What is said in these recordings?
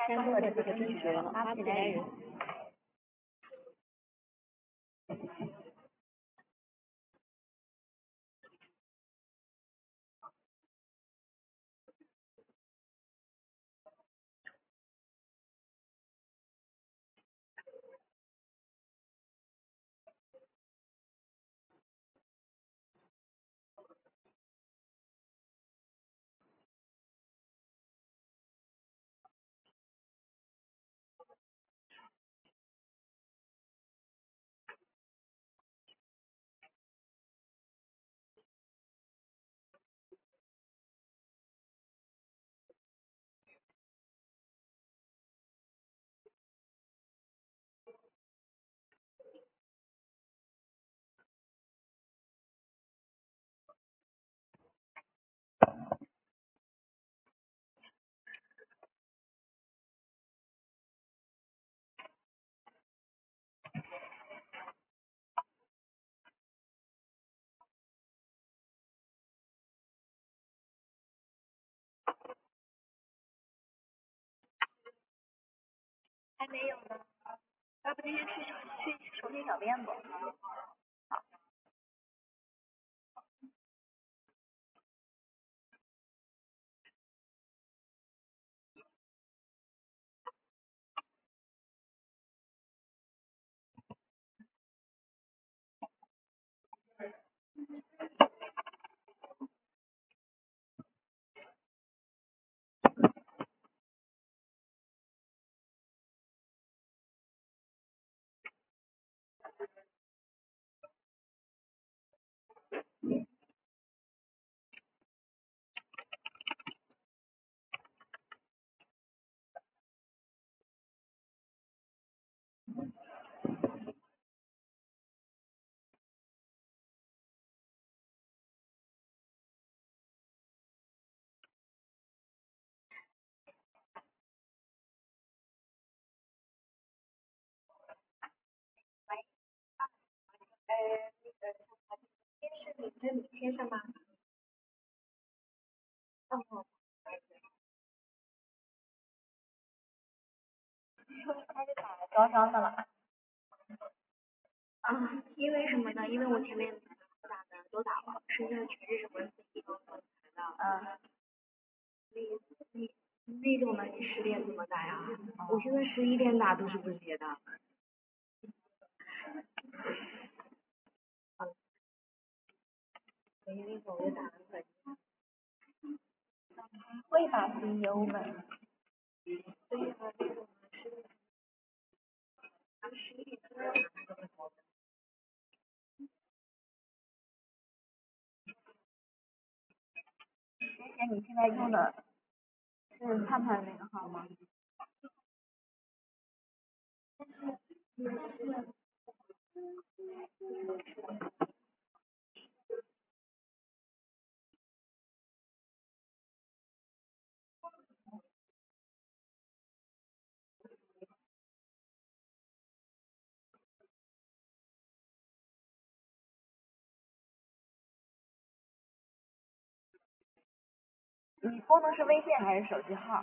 山东的这个地区的花布来人。 还没有呢，要不今天去手写小便吧。是你先生吗？开始打高烧的了。因为什么呢？因为我前面打的都打了，剩下的全是什么地方的。那种的你10点怎么打呀？我现在11点打都是不接的。那种我就打了会吧，朋友们。对呀，那种是11点。而且你现在用的是灿灿那个号吗？你拨的是微信还是手机号？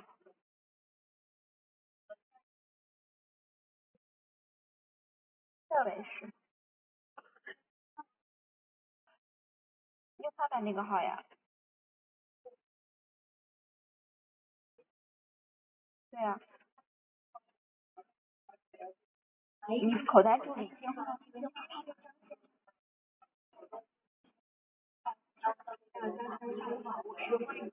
这位是。用灿灿那个号呀？对呀。你口袋助理电话我是欢迎